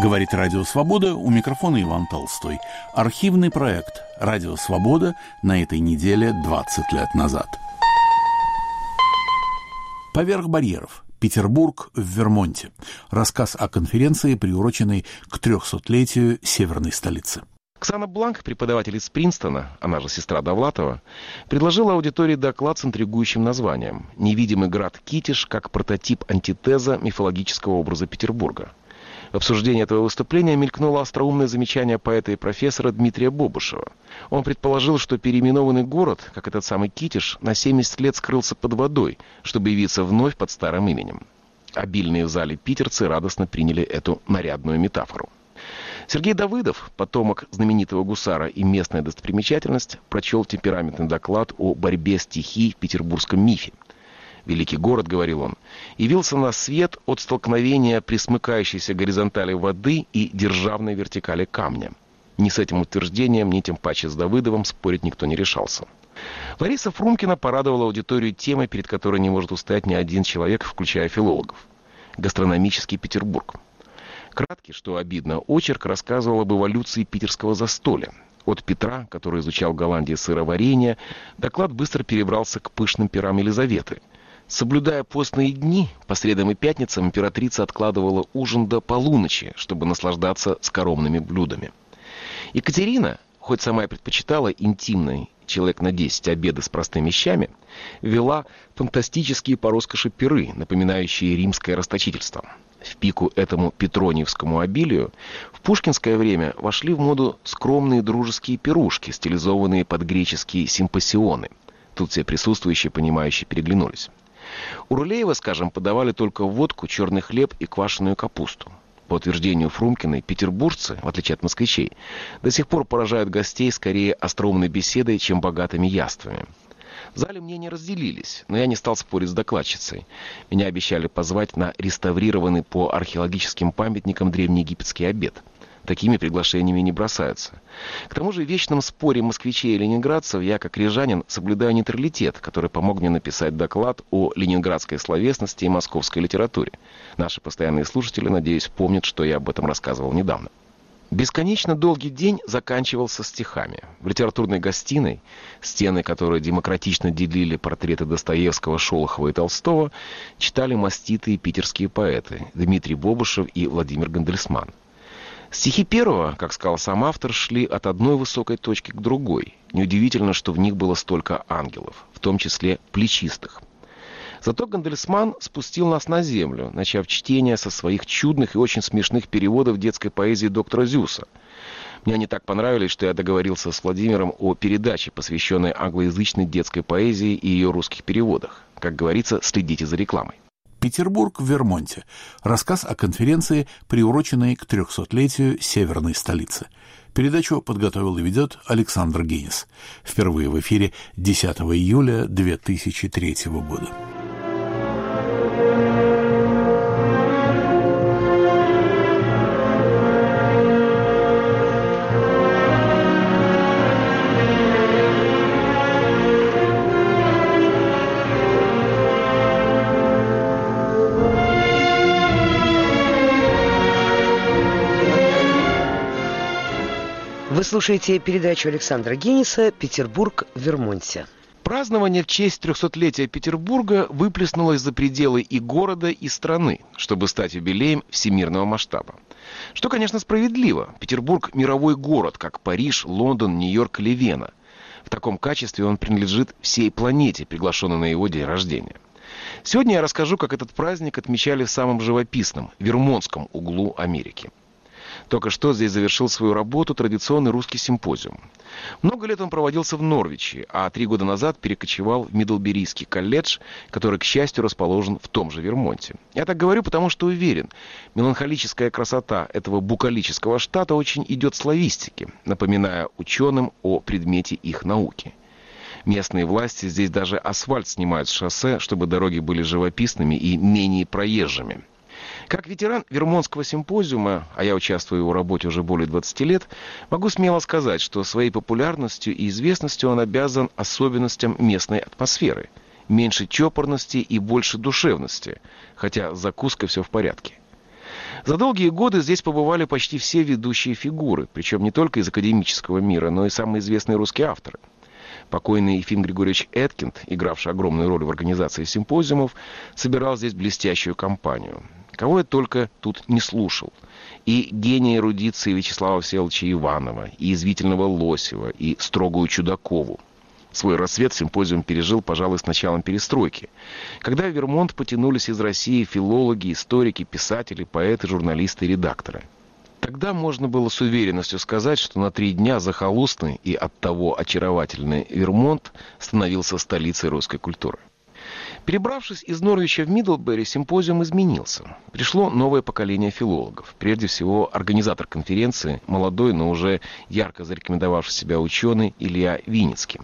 Говорит Радио Свобода, у микрофона Иван Толстой. Архивный проект «Радио Свобода» на этой неделе 20 лет назад. «Поверх барьеров. Петербург в Вермонте». Рассказ о конференции, приуроченной к 300-летию северной столицы. Оксана Бланк, преподаватель из Принстона, она же сестра Довлатова, предложила аудитории доклад с интригующим названием «Невидимый град Китеж как прототип антитеза мифологического образа Петербурга». В обсуждении этого выступления мелькнуло остроумное замечание поэта и профессора Дмитрия Бобышева. Он предположил, что переименованный город, как этот самый Китеж, на 70 лет скрылся под водой, чтобы явиться вновь под старым именем. Обильные в зале питерцы радостно приняли эту нарядную метафору. Сергей Давыдов, потомок знаменитого гусара и местная достопримечательность, прочел темпераментный доклад о борьбе стихий в петербургском мифе. «Великий город, — говорил он, — явился на свет от столкновения присмыкающейся горизонтали воды и державной вертикали камня». Ни с этим утверждением, ни тем паче с Давыдовым спорить никто не решался. Лариса Фрумкина порадовала аудиторию темой, перед которой не может устоять ни один человек, включая филологов. Гастрономический Петербург. Краткий, что обидно, очерк рассказывал об эволюции питерского застолья. От Петра, который изучал в Голландии сыроварение, доклад быстро перебрался к пышным пирам Елизаветы. Соблюдая постные дни, по средам и пятницам императрица откладывала ужин до полуночи, чтобы наслаждаться скоромными блюдами. Екатерина, хоть сама и предпочитала интимный человек на 10 обеды с простыми щами, вела фантастические по роскоши пиры, напоминающие римское расточительство. В пику этому петрониевскому обилию в пушкинское время вошли в моду скромные дружеские пирушки, стилизованные под греческие симпосионы. Тут все присутствующие, понимающие, переглянулись. У Рулеева, скажем, подавали только водку, черный хлеб и квашеную капусту. По утверждению Фрумкиной, петербуржцы, в отличие от москвичей, до сих пор поражают гостей скорее остроумной беседой, чем богатыми яствами. В зале мнения разделились, но я не стал спорить с докладчицей. Меня обещали позвать на реставрированный по археологическим памятникам древнеегипетский обед. Такими приглашениями не бросаются. К тому же в вечном споре москвичей и ленинградцев я, как рижанин, соблюдаю нейтралитет, который помог мне написать доклад о ленинградской словесности и московской литературе. Наши постоянные слушатели, надеюсь, помнят, что я об этом рассказывал недавно. Бесконечно долгий день заканчивался стихами. В литературной гостиной, стены которой демократично делили портреты Достоевского, Шолохова и Толстого, читали маститые питерские поэты Дмитрий Бобышев и Владимир Гандельсман. Стихи первого, как сказал сам автор, шли от одной высокой точки к другой. Неудивительно, что в них было столько ангелов, в том числе плечистых. Зато Гандельсман спустил нас на землю, начав чтение со своих чудных и очень смешных переводов детской поэзии доктора Зюса. Мне они так понравились, что я договорился с Владимиром о передаче, посвященной англоязычной детской поэзии и ее русских переводах. Как говорится, следите за рекламой. Петербург в Вермонте. Рассказ о конференции, приуроченной к 300-летию северной столицы. Передачу подготовил и ведет Александр Генис. Впервые в эфире 10 июля 2003 года. Вы слушаете передачу Александра Гениса «Петербург в Вермонте». Празднование в честь 300-летия Петербурга выплеснулось за пределы и города, и страны, чтобы стать юбилеем всемирного масштаба. Что, конечно, справедливо. Петербург – мировой город, как Париж, Лондон, Нью-Йорк или Вена. В таком качестве он принадлежит всей планете, приглашенной на его день рождения. Сегодня я расскажу, как этот праздник отмечали в самом живописном, вермонтском углу Америки. Только что здесь завершил свою работу традиционный русский симпозиум. Много лет он проводился в Норвиче, а 3 года назад перекочевал в Мидлберийский колледж, который, к счастью, расположен в том же Вермонте. Я так говорю, потому что уверен, меланхолическая красота этого букалического штата очень идет славистике, напоминая ученым о предмете их науки. Местные власти здесь даже асфальт снимают с шоссе, чтобы дороги были живописными и менее проезжими. Как ветеран Вермонтского симпозиума, а я участвую в его работе уже более 20 лет, могу смело сказать, что своей популярностью и известностью он обязан особенностям местной атмосферы. Меньше чопорности и больше душевности, хотя с закуской все в порядке. За долгие годы здесь побывали почти все ведущие фигуры, причем не только из академического мира, но и самые известные русские авторы. Покойный Ефим Григорьевич Эткинд, игравший огромную роль в организации симпозиумов, собирал здесь блестящую компанию. Кого я только тут не слушал. И гения эрудиции Вячеслава Всеволодовича Иванова, и язвительного Лосева, и строгую Чудакову. Свой расцвет симпозиум пережил, пожалуй, с началом перестройки, когда в Вермонт потянулись из России филологи, историки, писатели, поэты, журналисты и редакторы. Тогда можно было с уверенностью сказать, что на 3 дня захолустный и оттого очаровательный Вермонт становился столицей русской культуры. Перебравшись из Норвича в Мидлбери, симпозиум изменился. Пришло новое поколение филологов. Прежде всего, организатор конференции, молодой, но уже ярко зарекомендовавший себя ученый Илья Виницкий.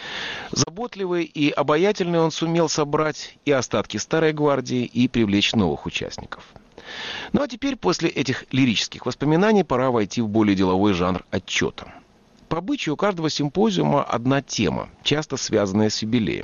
Заботливый и обаятельный, он сумел собрать и остатки старой гвардии, и привлечь новых участников. Ну а теперь, после этих лирических воспоминаний, пора войти в более деловой жанр отчета. По обычаю у каждого симпозиума одна тема, часто связанная с юбилеем.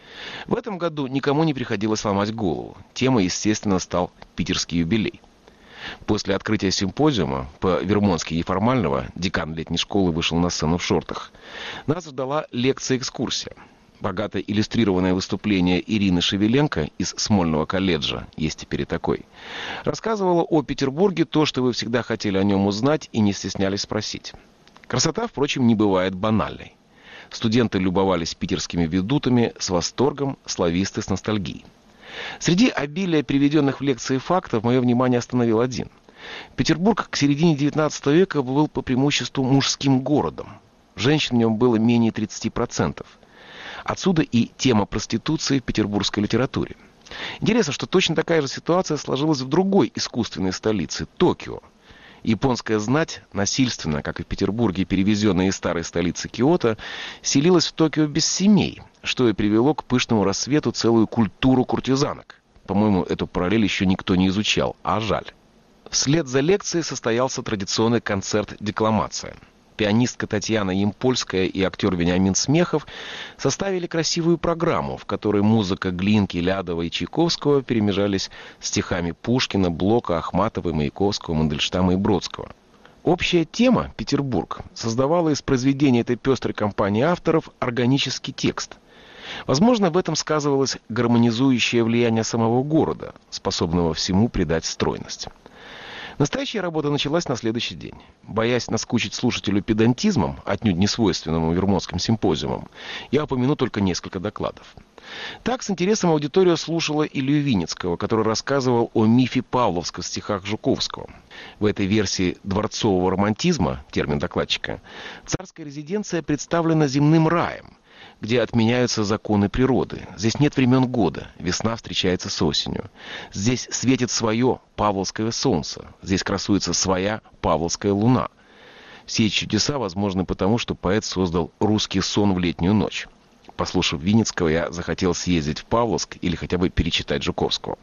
В этом году никому не приходилось ломать голову. Темой, естественно, стал питерский юбилей. После открытия симпозиума, по-вермонтски неформального, декан летней школы вышел на сцену в шортах. Нас ждала лекция-экскурсия. Богато иллюстрированное выступление Ирины Шевеленко из Смольного колледжа, есть теперь и такой, рассказывала о Петербурге то, что вы всегда хотели о нем узнать и не стеснялись спросить. Красота, впрочем, не бывает банальной. Студенты любовались питерскими ведутами с восторгом, слависты с ностальгией. Среди обилия приведенных в лекции фактов мое внимание остановил один. Петербург к середине XIX века был по преимуществу мужским городом. Женщин в нем было менее 30%. Отсюда и тема проституции в петербургской литературе. Интересно, что точно такая же ситуация сложилась в другой искусственной столице – Токио. Японская знать, насильственно, как и в Петербурге, перевезенная из старой столицы Киото, селилась в Токио без семей, что и привело к пышному рассвету целую культуру куртизанок. По-моему, эту параллель еще никто не изучал, а жаль. Вслед за лекцией состоялся традиционный концерт-декламация. Пианистка Татьяна Ямпольская и актер Вениамин Смехов составили красивую программу, в которой музыка Глинки, Лядова и Чайковского перемежались стихами Пушкина, Блока, Ахматовой, Маяковского, Мандельштама и Бродского. Общая тема «Петербург» создавала из произведения этой пестрой компании авторов органический текст. Возможно, в этом сказывалось гармонизующее влияние самого города, способного всему придать стройность. Настоящая работа началась на следующий день. Боясь наскучить слушателю педантизмом, отнюдь не свойственному вермонтским симпозиумам, я упомяну только несколько докладов. Так, с интересом аудитория слушала Илью Виницкого, который рассказывал о мифе Павловска в стихах Жуковского. В этой версии дворцового романтизма, термин докладчика, царская резиденция представлена земным раем, где отменяются законы природы. Здесь нет времен года, весна встречается с осенью. Здесь светит свое павловское солнце, здесь красуется своя павловская луна. Все эти чудеса возможны потому, что поэт создал русский сон в летнюю ночь. Послушав Виницкого, я захотел съездить в Павловск или хотя бы перечитать Жуковского.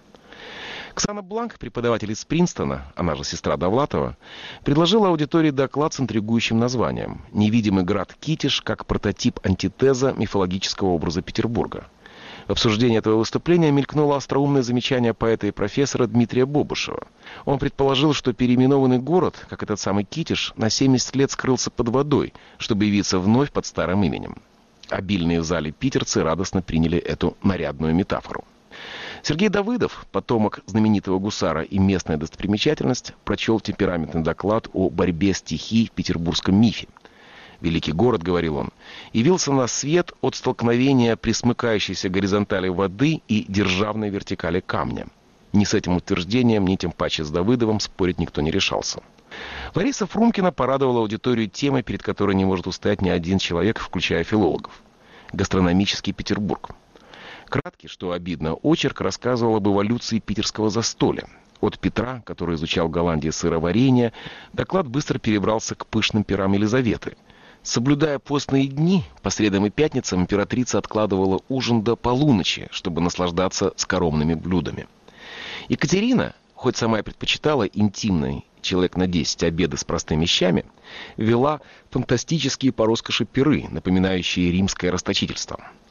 Ксана Бланк, преподаватель из Принстона, она же сестра Довлатова, предложила аудитории доклад с интригующим названием «Невидимый град Китеж как прототип антитеза мифологического образа Петербурга». В обсуждении этого выступления мелькнуло остроумное замечание поэта и профессора Дмитрия Бобышева. Он предположил, что переименованный город, как этот самый Китеж, на 70 лет скрылся под водой, чтобы явиться вновь под старым именем. Обильные в зале питерцы радостно приняли эту нарядную метафору. Сергей Давыдов, потомок знаменитого гусара и местная достопримечательность, прочел темпераментный доклад о борьбе стихий в петербургском мифе. «Великий город, — говорил он, — явился на свет от столкновения присмыкающейся горизонтали воды и державной вертикали камня». Ни с этим утверждением, ни тем паче с Давыдовым спорить никто не решался. Лариса Фрумкина порадовала аудиторию темой, перед которой не может устоять ни один человек, включая филологов. Гастрономический Петербург. Краткий, что обидно, очерк рассказывал об эволюции питерского застолья. От Петра, который изучал в Голландии сыроварение, доклад быстро перебрался к пышным пирам Елизаветы. Соблюдая постные дни, по средам и пятницам императрица откладывала ужин до полуночи, чтобы наслаждаться скоромными блюдами. Екатерина, хоть сама и предпочитала интимный человек на 10 обеды с простыми щами, вела фантастические по роскоши пиры, напоминающие римское расточительство.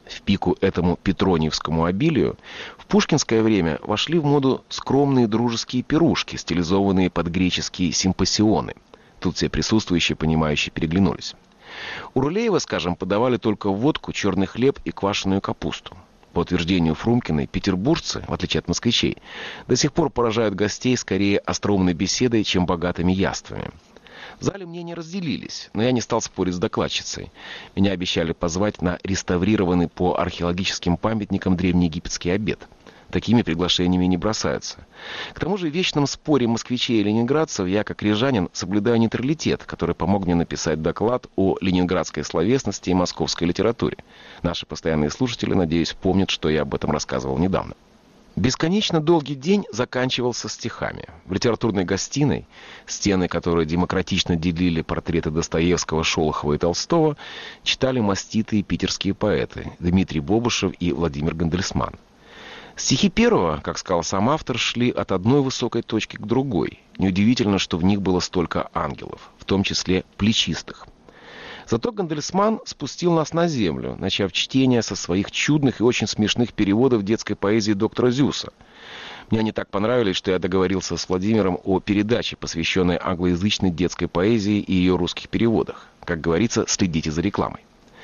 В пику этому петрониевскому обилию в пушкинское время вошли в моду скромные дружеские пирушки, стилизованные под греческие симпосионы. Тут все присутствующие, понимающие, переглянулись. У Рулеева, скажем, подавали только водку, черный хлеб и квашеную капусту. По утверждению Фрумкиной, петербуржцы, в отличие от москвичей, до сих пор поражают гостей скорее остроумной беседой, чем богатыми яствами. В зале мнения разделились, но я не стал спорить с докладчицей. Меня обещали позвать на реставрированный по археологическим памятникам древнеегипетский обед. Такими приглашениями не бросаются. К тому же в вечном споре москвичей и ленинградцев я, как рижанин, соблюдаю нейтралитет, который помог мне написать доклад о ленинградской словесности и московской литературе. Наши постоянные слушатели, надеюсь, помнят, что я об этом рассказывал недавно. Бесконечно долгий день заканчивался стихами. В литературной гостиной, стены которой демократично делили портреты Достоевского, Шолохова и Толстого, читали маститые питерские поэты Дмитрий Бобышев и Владимир Гандельсман. Стихи первого, как сказал сам автор, шли от одной высокой точки к другой. Неудивительно, что в них было столько ангелов, в том числе плечистых. Зато Гандельсман спустил нас на землю, начав чтение со своих чудных и очень смешных переводов детской поэзии доктора Зюса. Мне они так понравились, что я договорился с Владимиром о передаче, посвященной англоязычной детской поэзии и ее русских переводах. Как говорится, следите за рекламой.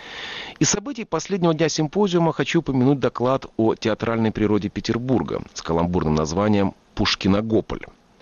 Из событий последнего дня симпозиума хочу упомянуть доклад о театральной природе Петербурга с каламбурным названием «Пушкиногополь».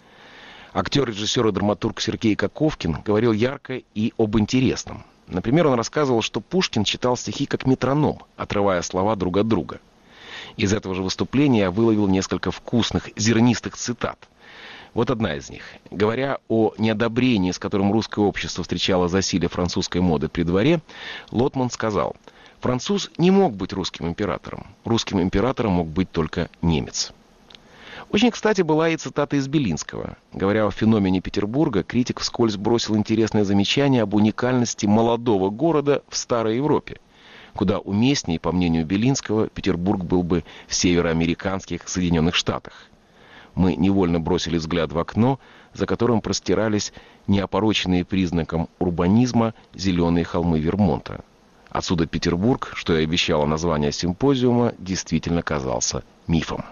Актер, режиссер и драматург Сергей Коковкин говорил ярко и об интересном. Например, он рассказывал, что Пушкин читал стихи как метроном, отрывая слова друг от друга. Из этого же выступления я выловил несколько вкусных, зернистых цитат. Вот одна из них. Говоря о неодобрении, с которым русское общество встречало засилие французской моды при дворе, Лотман сказал: «Француз не мог быть русским императором. Русским императором мог быть только немец». Очень, кстати, была и цитата из Белинского. Говоря о феномене Петербурга, критик вскользь бросил интересное замечание об уникальности молодого города в Старой Европе. Куда уместнее, по мнению Белинского, Петербург был бы в североамериканских Соединенных Штатах. Мы невольно бросили взгляд в окно, за которым простирались неопороченные признаком урбанизма зеленые холмы Вермонта. Отсюда Петербург, что и обещало название симпозиума, действительно казался мифом.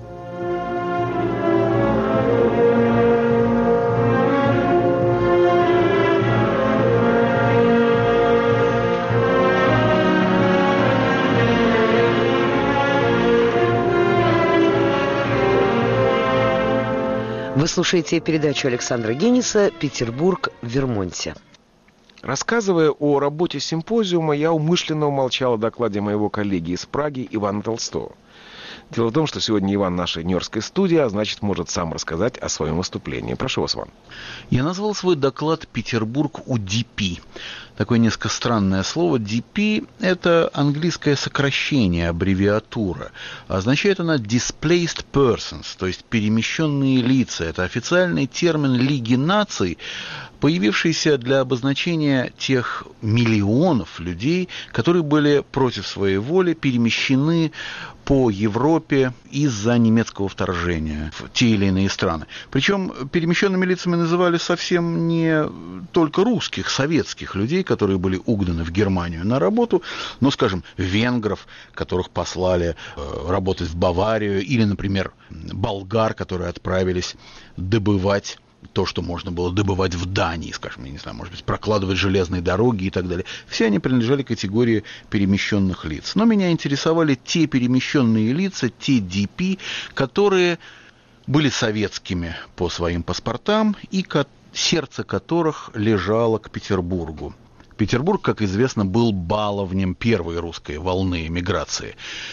Вы слушаете передачу Александра Гениса «Петербург в Вермонте». Рассказывая о работе симпозиума, я умышленно умолчал о докладе моего коллеги из Праги Ивана Толстого. Дело в том, что сегодня Иван в нашей нью-йоркской студии, а значит, может сам рассказать о своем выступлении. Прошу вас, Иван. Я назвал свой доклад «Петербург у DP». Такое несколько странное слово. DP – это английское сокращение, аббревиатура. Означает она «displaced persons», то есть перемещенные лица. Это официальный термин Лиги наций, появившийся для обозначения тех миллионов людей, которые были против своей воли перемещены по Европе из-за немецкого вторжения в те или иные страны. Причем перемещенными лицами называли совсем не только русских, советских людей, которые были угнаны в Германию на работу, но, скажем, венгров, которых послали работать в Баварию, или, например, болгар, которые отправились добывать то, что можно было добывать в Дании, скажем, я не знаю, может быть, прокладывать железные дороги и так далее. Все они принадлежали к категории перемещенных лиц. Но меня интересовали те перемещенные лица, те DP, которые были советскими по своим паспортам и сердце которых лежало к Петербургу. Петербург, как известно, был баловнем первой русской волны эмиграции.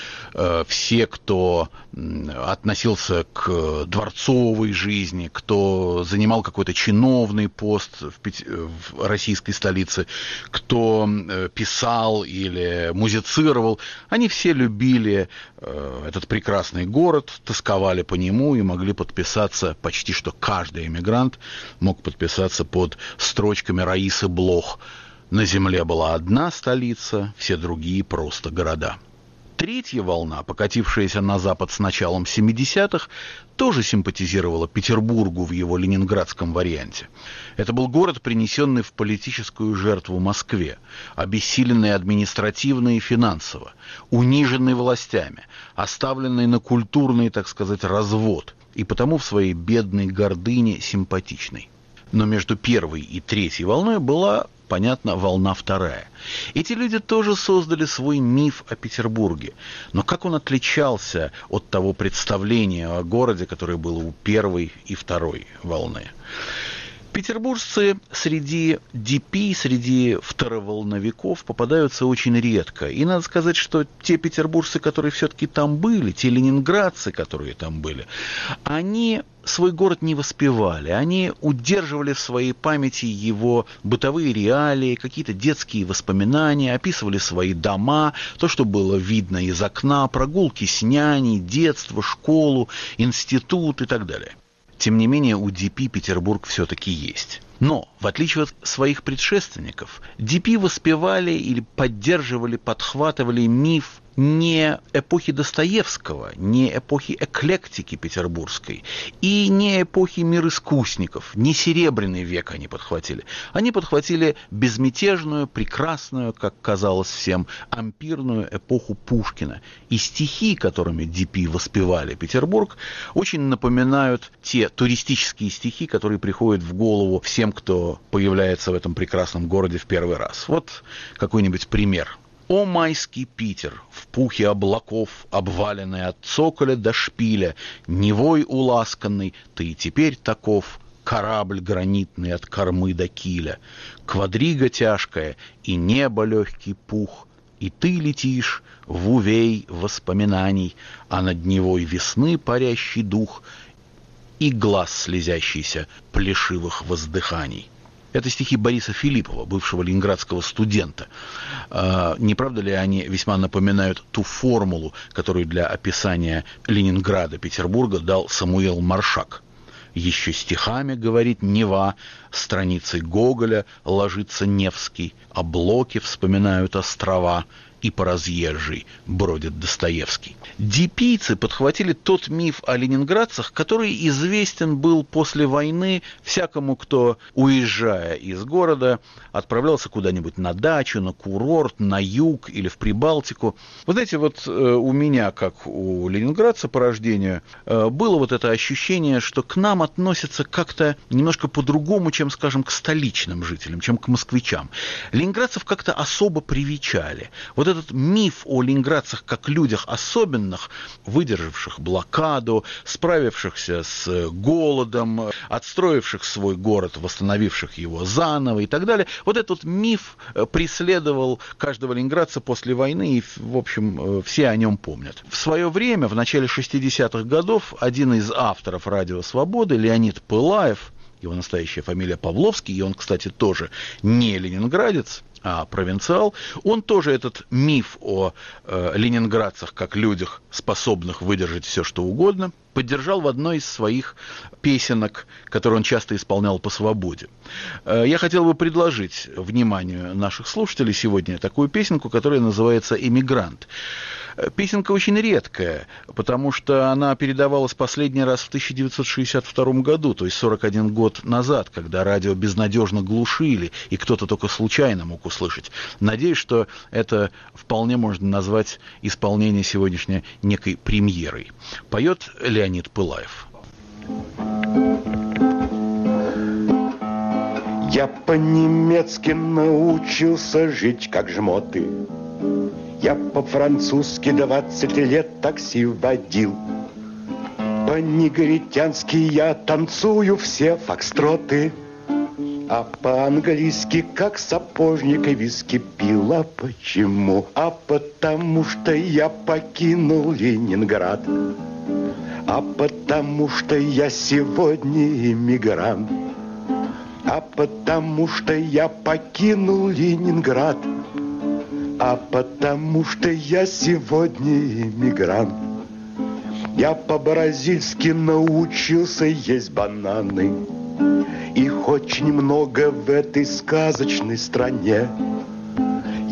Все, кто относился к дворцовой жизни, кто занимал какой-то чиновный пост в российской столице, кто писал или музицировал, они все любили этот прекрасный город, тосковали по нему и могли подписаться, почти что каждый эмигрант мог подписаться под строчками Раисы Блох: «На земле была одна столица, все другие просто города». Третья волна, покатившаяся на запад с началом 70-х, тоже симпатизировала Петербургу в его ленинградском варианте. Это был город, принесенный в политическую жертву Москве, обессиленный административно и финансово, униженный властями, оставленный на культурный, так сказать, развод, и потому в своей бедной гордыне симпатичный. Но между первой и третьей волной была, понятно, волна вторая. Эти люди тоже создали свой миф о Петербурге. Но как он отличался от того представления о городе, которое было у первой и второй волны? Петербуржцы среди ДП, среди второволновиков попадаются очень редко. И надо сказать, что те петербуржцы, которые все-таки там были, те ленинградцы, которые там были, они свой город не воспевали. Они удерживали в своей памяти его бытовые реалии, какие-то детские воспоминания, описывали свои дома, то, что было видно из окна, прогулки с няней, детство, школу, институт и так далее. Тем не менее, у ДП Петербург все-таки есть. Но, в отличие от своих предшественников, ДП воспевали или поддерживали, подхватывали миф не эпохи Достоевского, не эпохи эклектики петербургской и не эпохи мироискусников, не Серебряный век они подхватили. Они подхватили безмятежную, прекрасную, как казалось всем, ампирную эпоху Пушкина. И стихи, которыми ДП воспевали Петербург, очень напоминают те туристические стихи, которые приходят в голову всем, кто появляется в этом прекрасном городе в первый раз. Вот какой-нибудь пример. «О майский Питер, в пухе облаков, обваленный от цоколя до шпиля, Невой уласканный, ты и теперь таков, корабль гранитный от кормы до киля, квадрига тяжкая и небо легкий пух, и ты летишь в увей воспоминаний, а над Невой весны парящий дух и глаз слезящийся плешивых воздыханий». Это стихи Бориса Филиппова, бывшего ленинградского студента. Не правда ли они весьма напоминают ту формулу, которую для описания Ленинграда, Петербурга дал Самуил Маршак? «Еще стихами, — говорит Нева, — страницей Гоголя ложится Невский, а блоки вспоминают острова, и по разъезжей бродит Достоевский». ДПийцы подхватили тот миф о ленинградцах, который известен был после войны всякому, кто, уезжая из города, отправлялся куда-нибудь на дачу, на курорт, на юг или в Прибалтику. Вы знаете, вот у меня, как у ленинградца по рождению, было вот это ощущение, что к нам относятся как-то немножко по-другому, чем, скажем, к столичным жителям, чем к москвичам. Ленинградцев как-то особо привечали. Вот этот миф о ленинградцах как людях особенных, выдержавших блокаду, справившихся с голодом, отстроивших свой город, восстановивших его заново и так далее, вот этот миф преследовал каждого ленинградца после войны, и, в общем, все о нем помнят. В свое время, в начале 60-х годов, один из авторов «Радио Свободы», Леонид Пылаев, его настоящая фамилия Павловский, и он, кстати, тоже не ленинградец, а провинциал, он тоже этот миф о ленинградцах как людях, способных выдержать все, что угодно, поддержал в одной из своих песенок, которые он часто исполнял по свободе. Я хотел бы предложить вниманию наших слушателей сегодня такую песенку, которая называется «Эмигрант». Песенка очень редкая, потому что она передавалась последний раз в 1962 году, то есть 41 год назад, когда радио безнадежно глушили, и кто-то только случайно мог услышать. Надеюсь, что это вполне можно назвать исполнение сегодняшней некой премьерой. Поет Леонид Пылаев. Я по-немецки научился жить как жмоты. Я по-французски 20 лет такси водил. По-негритянски я танцую все фокстроты. А по-английски, как сапожник, и виски пил. А почему? А потому что я покинул Ленинград. А потому что я сегодня иммигрант. А потому что я покинул Ленинград. А потому что я сегодня иммигрант. Я по-бразильски научился есть бананы. Их очень много в этой сказочной стране.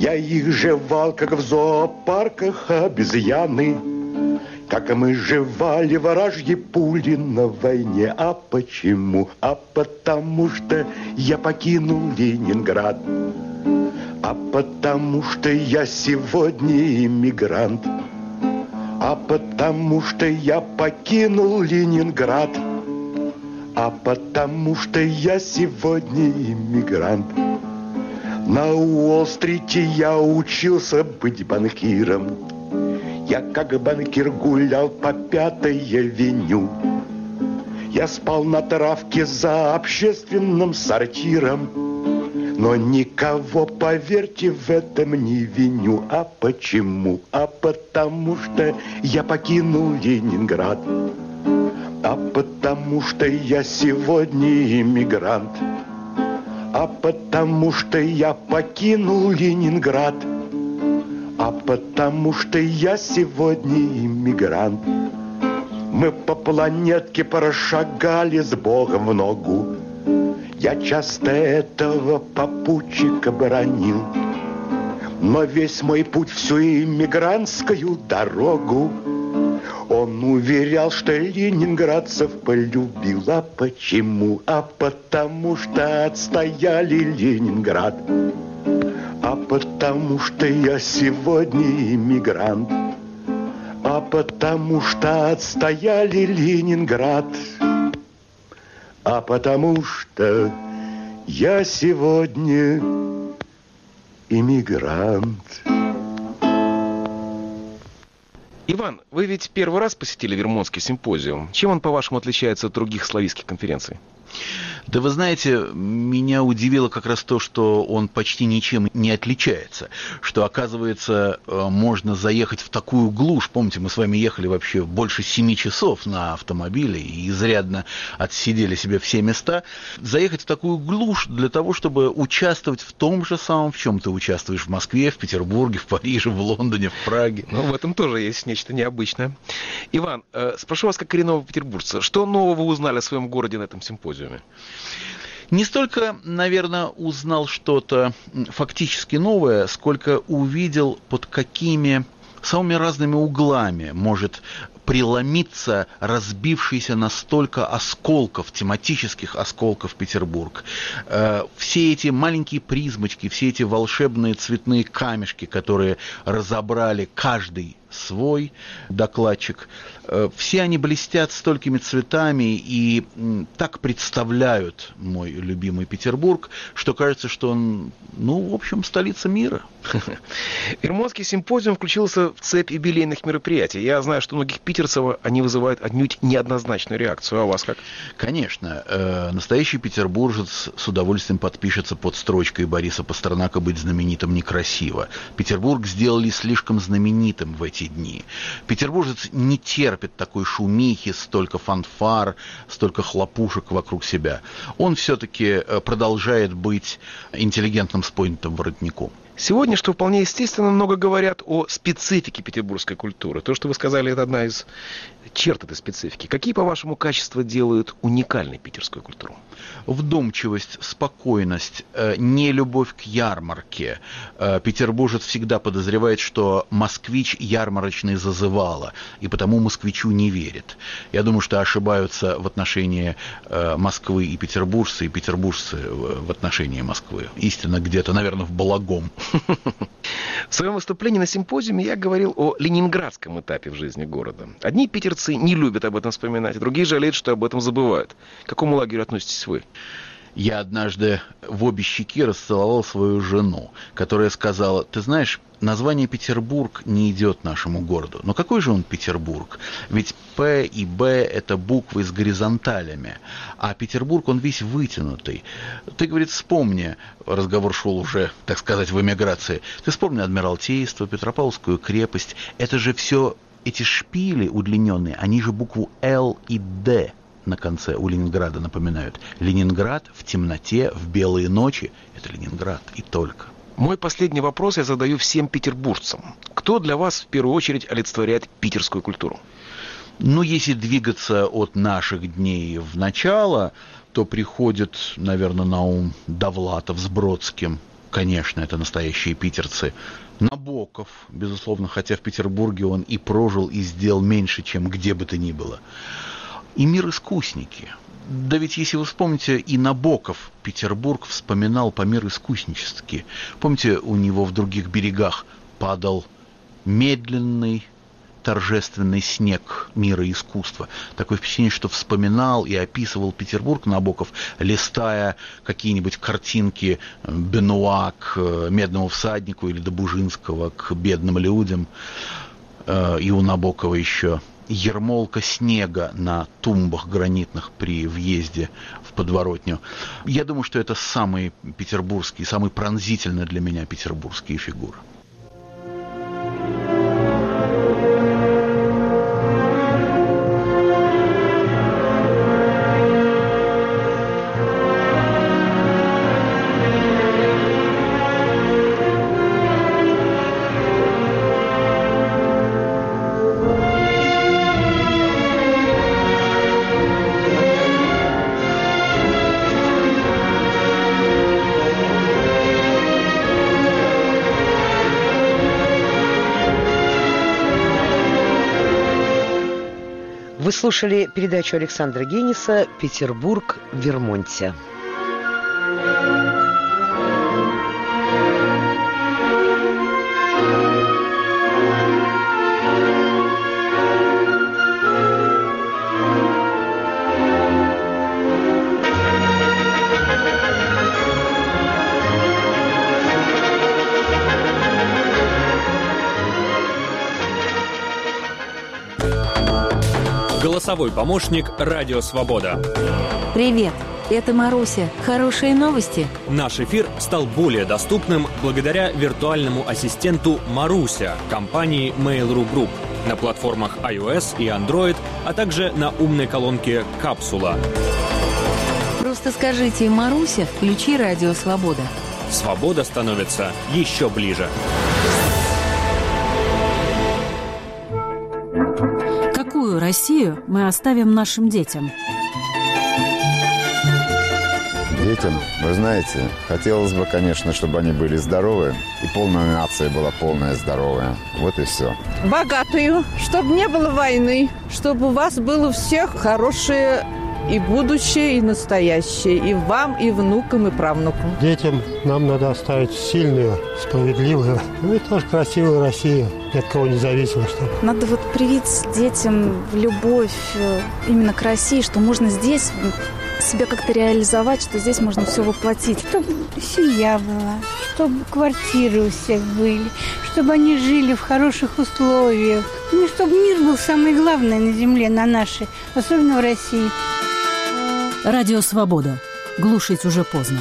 Я их жевал, как в зоопарках обезьяны, как мы жевали вражьи пули на войне. А почему? А потому что я покинул Ленинград. А потому что я сегодня иммигрант. А потому что я покинул Ленинград. А потому что я сегодня иммигрант. На Уолл-стрите я учился быть банкиром. Я как банкир гулял по 5-й авеню. Я спал на травке за общественным сортиром. Но никого, поверьте, в этом не виню. А почему? А потому что я покинул Ленинград. А потому что я сегодня иммигрант. А потому что я покинул Ленинград. А потому что я сегодня иммигрант. Мы по планетке прошагали с Богом в ногу. Я часто этого попутчика бранил. Но весь мой путь, всю иммигрантскую дорогу, он уверял, что ленинградцев полюбил. А почему? А потому что отстояли Ленинград. А потому что я сегодня иммигрант. А потому что отстояли Ленинград. А потому что я сегодня иммигрант. Иван, вы ведь первый раз посетили Вермонтский симпозиум. Чем он, по-вашему, отличается от других славистских конференций? Да вы знаете, меня удивило как раз то, что он почти ничем не отличается. Что, оказывается, можно заехать в такую глушь. Помните, мы с вами ехали вообще больше 7 часов на автомобиле и изрядно отсидели себе все места. Заехать в такую глушь для того, чтобы участвовать в том же самом, в чем ты участвуешь в Москве, в Петербурге, в Париже, в Лондоне, в Праге. Ну, в этом тоже есть нечто необычное. Иван, спрошу вас как коренного петербуржца, что нового вы узнали о своем городе на этом симпозиуме? Не столько, наверное, узнал что-то фактически новое, сколько увидел, под какими самыми разными углами может преломиться разбившийся на столько осколков, тематических осколков Петербург. Все эти маленькие призмочки, все эти волшебные цветные камешки, которые разобрали каждый свой докладчик, все они блестят столькими цветами и так представляют мой любимый Петербург, что кажется, что он, в общем, столица мира. Вермонтский симпозиум включился в цепь юбилейных мероприятий. Я знаю, что у многих питерцев они вызывают отнюдь неоднозначную реакцию. А у вас как? Конечно. Настоящий петербуржец с удовольствием подпишется под строчкой Бориса Пастернака «Быть знаменитым некрасиво». Петербург сделали слишком знаменитым в эти дни. Петербуржец не терпит такой шумихи, столько фанфар, столько хлопушек вокруг себя. Он все-таки продолжает быть интеллигентным с поднятым воротником. Сегодня, что вполне естественно, много говорят о специфике петербургской культуры. То, что вы сказали, это одна из черт этой специфики. Какие, по-вашему, качества делают уникальной питерскую культуру? Вдумчивость, спокойность, нелюбовь к ярмарке. Петербуржец всегда подозревает, что москвич ярмарочный зазывало, и потому москвичу не верит. Я думаю, что ошибаются в отношении Москвы и петербуржцы в отношении Москвы. Истина где-то, наверное, в Балагом. В своем выступлении на симпозиуме я говорил о ленинградском этапе в жизни города. Одни питерцы не любят об этом вспоминать, другие жалеют, что об этом забывают. К какому лагерю относитесь вы? Я однажды в обе щеки расцеловал свою жену, которая сказала: ты знаешь, название Петербург не идет нашему городу. Но какой же он Петербург? Ведь П и Б – это буквы с горизонталями, а Петербург, он весь вытянутый. Ты, говорит, вспомни, разговор шел уже, так сказать, в эмиграции, ты вспомни Адмиралтейство, Петропавловскую крепость. Это же все, эти шпили удлиненные, они же букву Л и Д на конце у Ленинграда напоминают. Ленинград в темноте, в белые ночи – это Ленинград и только. Мой последний вопрос я задаю всем петербуржцам. Кто для вас в первую очередь олицетворяет питерскую культуру? Если двигаться от наших дней в начало, то приходит, наверное, на ум Довлатов с Бродским. конечно, это настоящие питерцы. Набоков, безусловно, хотя в Петербурге он и прожил, и сделал меньше, чем где бы то ни было. И мир-искусники. Да ведь, если вы вспомните, и Набоков Петербург вспоминал по-мир-искуснически. Помните, у него в других берегах падал медленный, торжественный снег мира искусства. Такое впечатление, что вспоминал и описывал Петербург Набоков, листая какие-нибудь картинки Бенуа к «Медному всаднику» или Добужинского к «Бедным людям». И у Набокова еще ермолка снега на тумбах гранитных при въезде в подворотню. Я думаю, что это самые петербургские, самые пронзительные для меня петербургские фигуры. Вы слушали передачу Александра Гениса «Петербург в Вермонте». Голосовой помощник «Радио Свобода». Привет, это Маруся. Хорошие новости? Наш эфир стал более доступным благодаря виртуальному ассистенту «Маруся» компании Mail.ru Group на платформах iOS и Android, а также на умной колонке «Капсула». Просто скажите «Маруся, включи «Радио Свобода». Свобода становится еще ближе. Какую Россию мы оставим нашим детям? Детям, вы знаете, хотелось бы, конечно, чтобы они были здоровы, и полная нация была полная здоровая. Вот и все. Богатую, чтобы не было войны, чтобы у вас было у всех хорошее и будущее, и настоящее, и вам, и внукам, и правнукам. Детям нам надо оставить сильную, справедливую, ну и тоже красивую Россию, ни от кого не зависимо. Чтобы... Надо вот привить детям любовь именно к России, что можно здесь себя как-то реализовать, что здесь можно все воплотить. Чтобы семья была, чтобы квартиры у всех были, чтобы они жили в хороших условиях. Ну, чтобы мир был самое главное на земле, на нашей, особенно в России. Радио Свобода. Глушить уже поздно.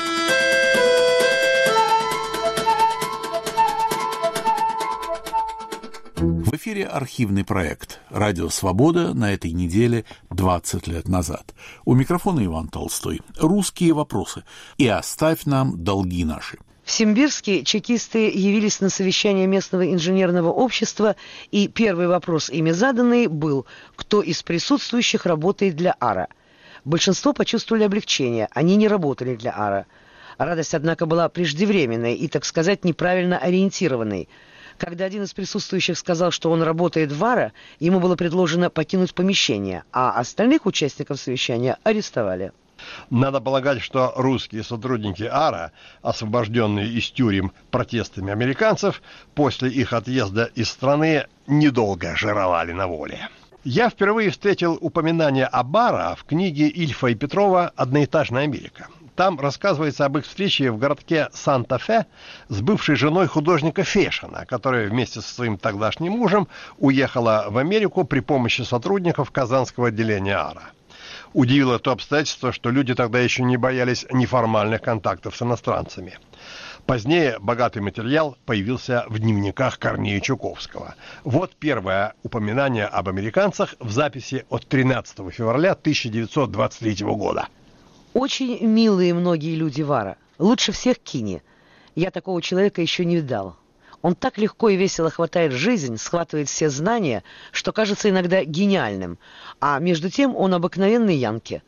В эфире архивный проект «Радио Свобода» на этой неделе 20 лет назад. У микрофона Иван Толстой. Русские вопросы. И оставь нам долги наши. В Симбирске чекисты явились на совещание местного инженерного общества, и первый вопрос ими заданный был: кто из присутствующих работает для АРА? Большинство почувствовали облегчение, они не работали для АРА. Радость, однако, была преждевременной и, так сказать, неправильно ориентированной. Когда один из присутствующих сказал, что он работает в АРА, ему было предложено покинуть помещение, а остальных участников совещания арестовали. Надо полагать, что русские сотрудники АРА, освобожденные из тюрем протестами американцев, после их отъезда из страны недолго жировали на воле. Я впервые встретил упоминание об АРА в книге Ильфа и Петрова «Одноэтажная Америка». Там рассказывается об их встрече в городке Санта-Фе с бывшей женой художника Фешина, которая вместе со своим тогдашним мужем уехала в Америку при помощи сотрудников казанского отделения АРА. Удивило то обстоятельство, что люди тогда еще не боялись неформальных контактов с иностранцами. Позднее богатый материал появился в дневниках Корнея Чуковского. Вот первое упоминание об американцах в записи от 13 февраля 1923 года. Очень милые многие люди в АРА. Лучше всех Кини. Я такого человека еще не видал. Он так легко и весело хватает жизнь, схватывает все знания, что кажется иногда гениальным. А между тем он обыкновенный янки.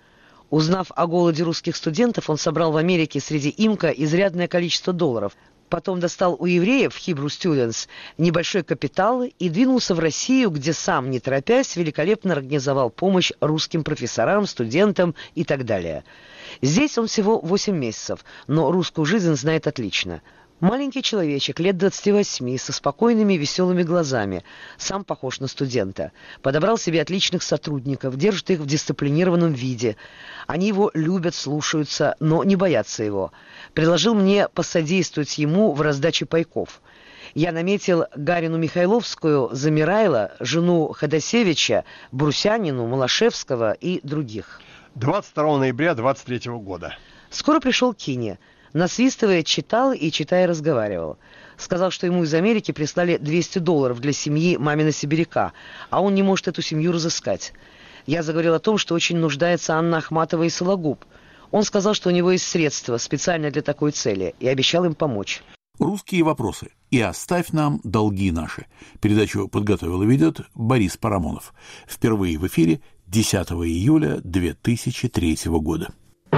Узнав о голоде русских студентов, он собрал в Америке среди имка изрядное количество долларов. Потом достал у евреев, Hebrew Students, небольшой капитал и двинулся в Россию, где сам, не торопясь, великолепно организовал помощь русским профессорам, студентам и так далее. Здесь он всего 8 месяцев, но русскую жизнь знает отлично. Маленький человечек, лет 28, со спокойными веселыми глазами, сам похож на студента. Подобрал себе отличных сотрудников, держит их в дисциплинированном виде. Они его любят, слушаются, но не боятся его. Предложил мне посодействовать ему в раздаче пайков. Я наметил Гарину Михайловскую, Замирайло, жену Ходосевича, Брусянину, Малашевского и других. 22 ноября 23 года. Скоро пришел Кине. Насвистывая, читал и, читая, разговаривал. Сказал, что ему из Америки прислали $200 для семьи мамина сибиряка, а он не может эту семью разыскать. Я заговорил о том, что очень нуждается Анна Ахматова и Сологуб. Он сказал, что у него есть средства специально для такой цели, и обещал им помочь. Русские вопросы. И оставь нам долги наши. Передачу подготовил и ведет Борис Парамонов. Впервые в эфире 10 июля 2003 года.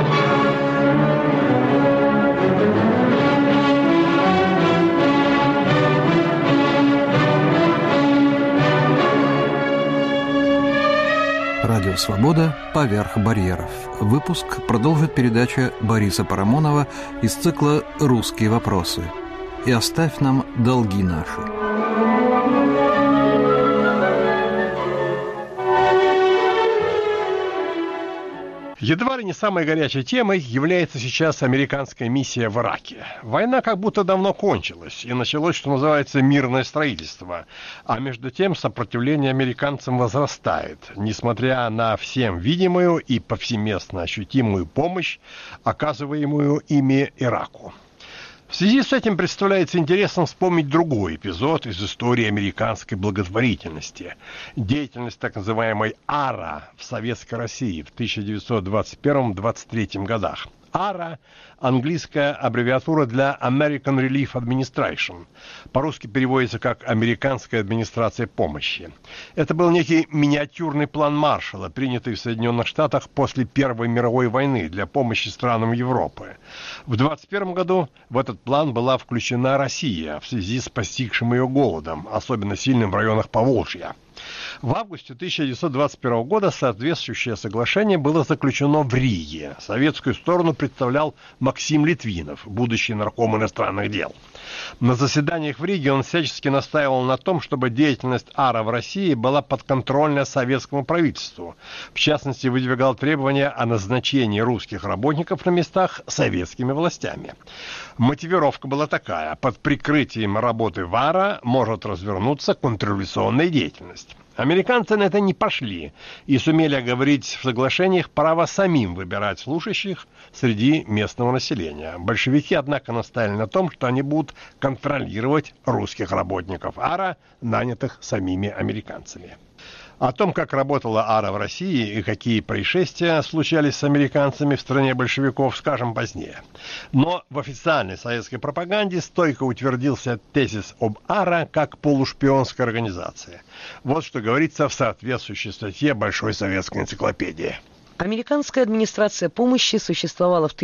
Радио «Свобода. Поверх барьеров». Выпуск продолжит передача Бориса Парамонова из цикла «Русские вопросы». И оставь нам долги наши. Едва ли не самой горячей темой является сейчас американская миссия в Ираке. Война как будто давно кончилась, и началось, что называется, мирное строительство. А между тем сопротивление американцам возрастает, несмотря на всем видимую и повсеместно ощутимую помощь, оказываемую ими Ираку. В связи с этим представляется интересным вспомнить другой эпизод из истории американской благотворительности. Деятельность так называемой АРА в Советской России в 1921-23 годах. АРА – английская аббревиатура для American Relief Administration. По-русски переводится как «Американская администрация помощи». Это был некий миниатюрный план Маршалла, принятый в Соединенных Штатах после Первой мировой войны для помощи странам Европы. В 1921 году в этот план была включена Россия в связи с постигшим ее голодом, особенно сильным в районах Поволжья. В августе 1921 года соответствующее соглашение было заключено в Риге. Советскую сторону представлял Максим Литвинов, будущий нарком иностранных дел. На заседаниях в Риге он всячески настаивал на том, чтобы деятельность АРА в России была подконтрольна советскому правительству. В частности, выдвигал требования о назначении русских работников на местах советскими властями. Мотивировка была такая: под прикрытием работы в АРА может развернуться контрреволюционная деятельность. Американцы на это не пошли и сумели оговорить в соглашениях право самим выбирать служащих среди местного населения. Большевики, однако, настаивали на том, что они будут контролировать русских работников АРА, нанятых самими американцами. О том, как работала АРА в России и какие происшествия случались с американцами в стране большевиков, скажем позднее. Но в официальной советской пропаганде стойко утвердился тезис об АРА как полушпионской организации. Вот что говорится в соответствующей статье Большой советской энциклопедии. Американская администрация помощи существовала в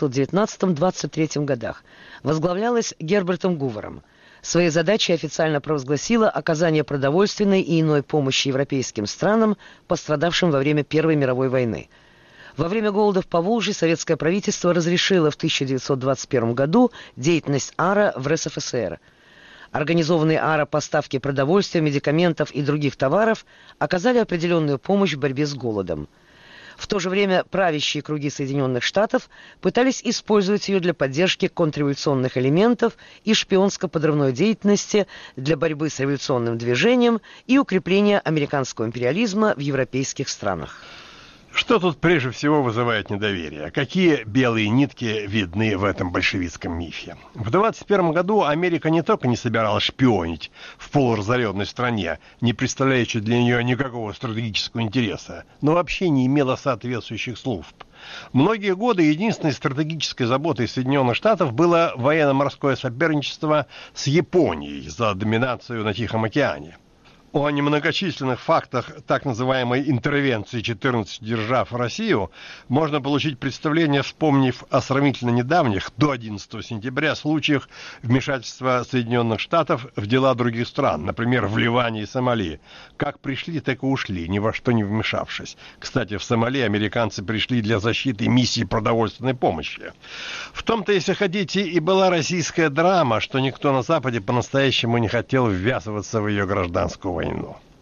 1919-23 годах. Возглавлялась Гербертом Гувером. Своей задачей официально провозгласила оказание продовольственной и иной помощи европейским странам, пострадавшим во время Первой мировой войны. Во время голода в Поволжье советское правительство разрешило в 1921 году деятельность АРА в РСФСР. Организованные АРА поставки продовольствия, медикаментов и других товаров оказали определенную помощь в борьбе с голодом. В то же время правящие круги Соединенных Штатов пытались использовать ее для поддержки контрреволюционных элементов и шпионско-подрывной деятельности для борьбы с революционным движением и укрепления американского империализма в европейских странах. Что тут прежде всего вызывает недоверие? Какие белые нитки видны в этом большевистском мифе? В 1921 году Америка не только не собиралась шпионить в полуразоренной стране, не представляющей для нее никакого стратегического интереса, но вообще не имела соответствующих служб. Многие годы единственной стратегической заботой Соединенных Штатов было военно-морское соперничество с Японией за доминацию на Тихом океане. О немногочисленных фактах так называемой интервенции 14 держав в Россию можно получить представление, вспомнив о сравнительно недавних, до 11 сентября, случаях вмешательства Соединенных Штатов в дела других стран, например, в Ливане и Сомали. Как пришли, так и ушли, ни во что не вмешавшись. Кстати, в Сомали американцы пришли для защиты миссии продовольственной помощи. В том-то, если хотите, и была российская драма, что никто на Западе по-настоящему не хотел ввязываться в ее гражданскую войну.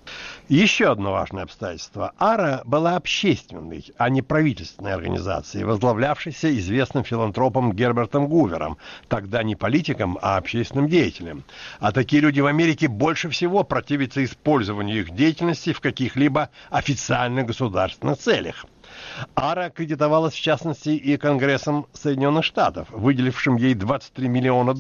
Еще одно важное обстоятельство. АРА была общественной, а не правительственной организацией, возглавлявшейся известным филантропом Гербертом Гувером, тогда не политиком, а общественным деятелем. А такие люди в Америке больше всего противятся использованию их деятельности в каких-либо официальных государственных целях. АРА кредитовалась, в частности, и Конгрессом Соединенных Штатов, выделившим ей $23 миллиона.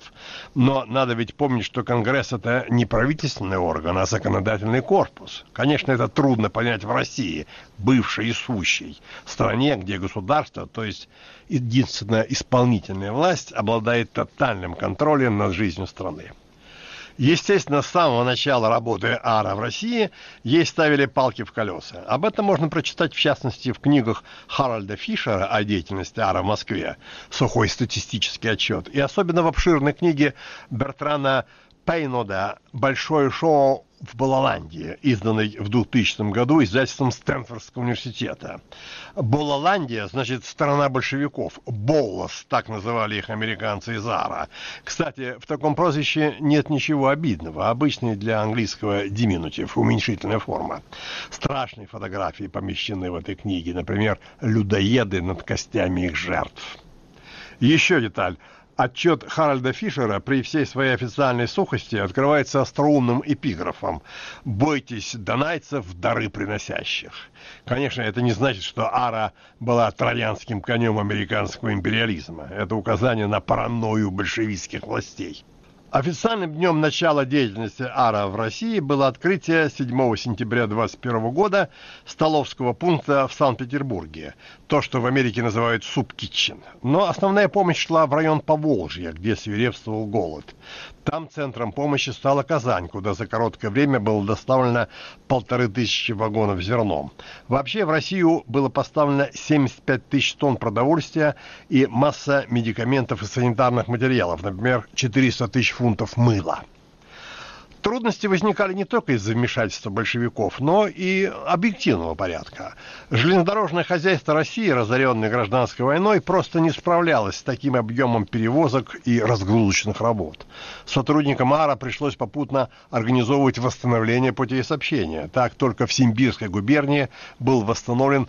Но надо ведь помнить, что Конгресс – это не правительственный орган, а законодательный корпус. Конечно, это трудно понять в России, бывшей и сущей стране, где государство, то есть единственная исполнительная власть, обладает тотальным контролем над жизнью страны. Естественно, с самого начала работы АРА в России ей ставили палки в колеса. Об этом можно прочитать, в частности, в книгах Харальда Фишера о деятельности АРА в Москве, сухой статистический отчет, и особенно в обширной книге Бертрана Пейнода «Большое шоу в Бололандии», изданной в 2000 году издательством Стэнфордского университета. Бололандия значит «страна большевиков», «Боллос», так называли их американцы из АРА. Кстати, в таком прозвище нет ничего обидного, обычный для английского диминутив, уменьшительная форма. Страшные фотографии помещены в этой книге, например, людоеды над костями их жертв. Еще деталь. Отчет Харальда Фишера при всей своей официальной сухости открывается остроумным эпиграфом «Бойтесь донайцев, дары приносящих». Конечно, это не значит, что АРА была троянским конем американского империализма. Это указание на паранойю большевистских властей. Официальным днем начала деятельности АРА в России было открытие 7 сентября 1921 года столовского пункта в Санкт-Петербурге, то, что в Америке называют суп-китчен. Но основная помощь шла в район Поволжья, где свирепствовал голод. Там центром помощи стала Казань, куда за короткое время было доставлено 1500 вагонов зерном. Вообще в Россию было поставлено 75 тысяч тонн продовольствия и масса медикаментов и санитарных материалов, например, 400 тысяч фунтов мыла. Трудности возникали не только из-за вмешательства большевиков, но и объективного порядка. Железнодорожное хозяйство России, разоренное гражданской войной, просто не справлялось с таким объемом перевозок и разгрузочных работ. Сотрудникам АРА пришлось попутно организовывать восстановление путей сообщения. Так, только в Симбирской губернии был восстановлен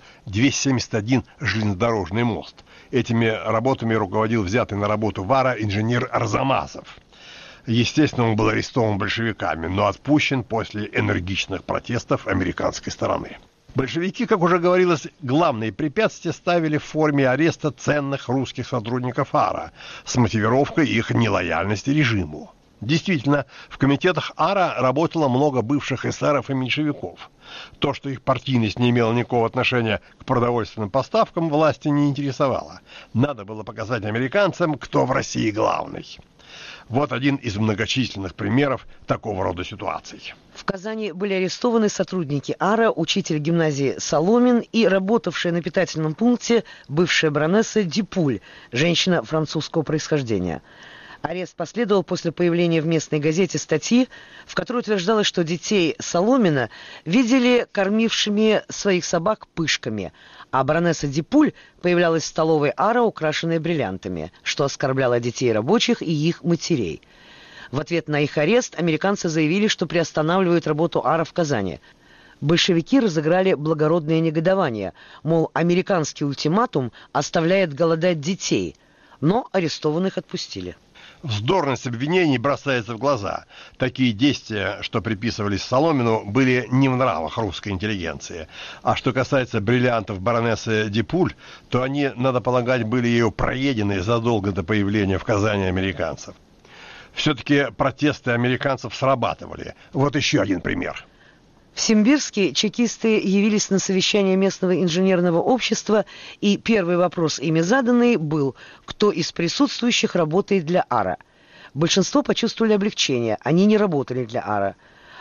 271 железнодорожный мост. Этими работами руководил взятый на работу в АРА инженер Арзамасов. Естественно, он был арестован большевиками, но отпущен после энергичных протестов американской стороны. Большевики, как уже говорилось, главные препятствия ставили в форме ареста ценных русских сотрудников АРА с мотивировкой их нелояльности режиму. Действительно, в комитетах АРА работало много бывших эсеров и меньшевиков. То, что их партийность не имела никакого отношения к продовольственным поставкам, власти не интересовало. Надо было показать американцам, кто в России главный. Вот один из многочисленных примеров такого рода ситуаций. В Казани были арестованы сотрудники АРА, учитель гимназии Соломин и работавшая на питательном пункте бывшая баронесса Дипуль, женщина французского происхождения. Арест последовал после появления в местной газете статьи, в которой утверждалось, что детей Соломина видели кормившими своих собак пышками, а баронесса Дипуль появлялась в столовой АРА, украшенной бриллиантами, что оскорбляло детей рабочих и их матерей. В ответ на их арест американцы заявили, что приостанавливают работу АРА в Казани. Большевики разыграли благородное негодование, мол, американский ультиматум оставляет голодать детей, но арестованных отпустили. Вздорность обвинений бросается в глаза. Такие действия, что приписывались Соломину, были не в нравах русской интеллигенции. А что касается бриллиантов баронессы Дипуль, то они, надо полагать, были ею проедены задолго до появления в Казани американцев. Все-таки протесты американцев срабатывали. Вот еще один пример. В Симбирске чекисты явились на совещание местного инженерного общества, и первый вопрос ими заданный был, кто из присутствующих работает для АРА. Большинство почувствовали облегчение, они не работали для АРА.